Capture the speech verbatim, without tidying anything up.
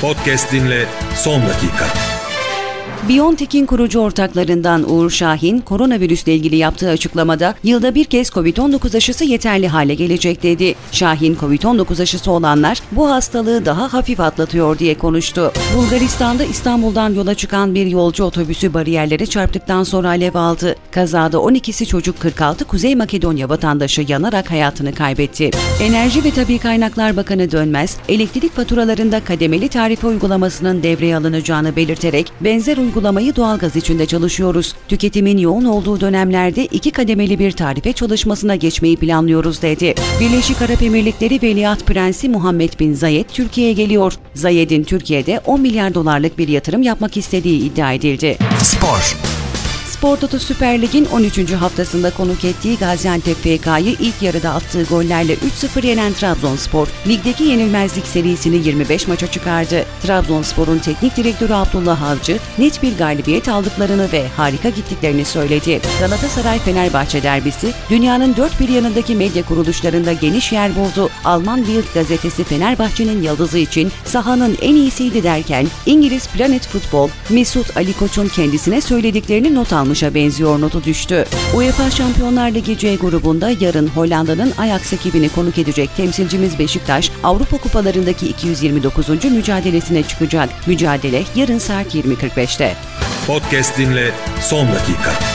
Podcast dinle son dakika. BioNTech'in kurucu ortaklarından Uğur Şahin, koronavirüsle ilgili yaptığı açıklamada yılda bir kez kovid on dokuz aşısı yeterli hale gelecek dedi. Şahin, kovid on dokuz aşısı olanlar bu hastalığı daha hafif atlatıyor diye konuştu. Bulgaristan'da İstanbul'dan yola çıkan bir yolcu otobüsü bariyerlere çarptıktan sonra alev aldı. Kazada on ikisi çocuk, kırk altı Kuzey Makedonya vatandaşı yanarak hayatını kaybetti. Enerji ve Tabii Kaynaklar Bakanı Dönmez, elektrik faturalarında kademeli tarife uygulamasının devreye alınacağını belirterek benzer uygulamayı doğalgaz için de çalışıyoruz. Tüketimin yoğun olduğu dönemlerde iki kademeli bir tarife çalışmasına geçmeyi planlıyoruz dedi. Birleşik Arap Emirlikleri Veliaht Prensi Muhammed Bin Zayed Türkiye'ye geliyor. Zayed'in Türkiye'de on milyar dolarlık bir yatırım yapmak istediği iddia edildi. Spor. Spor Toto Süper Lig'in on üçüncü haftasında konuk ettiği Gaziantep F K'yı ilk yarıda attığı gollerle üç sıfır yenen Trabzonspor, ligdeki yenilmezlik serisini yirmi beş maça çıkardı. Trabzonspor'un teknik direktörü Abdullah Avcı, net bir galibiyet aldıklarını ve harika gittiklerini söyledi. Galatasaray-Fenerbahçe derbisi, dünyanın dört bir yanındaki medya kuruluşlarında geniş yer buldu. Alman Bild gazetesi Fenerbahçe'nin yıldızı için sahanın en iyisiydi derken, İngiliz Planet Football, Mesut Ali Koç'un kendisine söylediklerini not almışa benziyor notu düştü. UEFA Şampiyonlar Ligi C grubunda yarın Hollanda'nın Ajax ekibini konuk edecek temsilcimiz Beşiktaş, Avrupa Kupalarındaki iki yüz yirmi dokuzuncu mücadelesine çıkacak. Mücadele yarın saat yirmi kırk beşte. Podcast dinle son dakika.